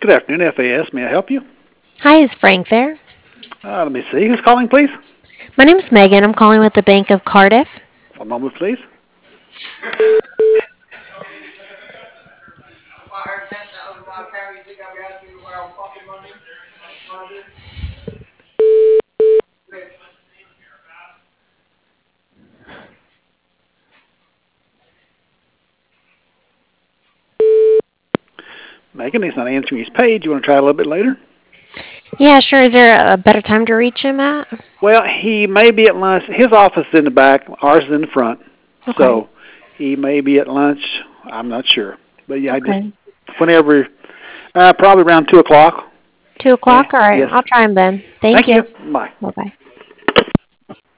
Good afternoon, FAS. May I help you? Hi, is Frank there? Let me see. Who's calling, please? My name's Megan. I'm calling with the Bank of Cardiff. One moment, please. Megan, he's not answering his page. You want to try a little bit later? Yeah, sure. Is there a better time to reach him at? Well, he may be at lunch. His office is in the back. Ours is in the front. Okay. So he may be at lunch. I'm not sure. But yeah, I just Okay. whenever, probably around 2 o'clock. 2 o'clock? All right. Yes. I'll try him then. Thank Thank you. you. Bye. Bye bye.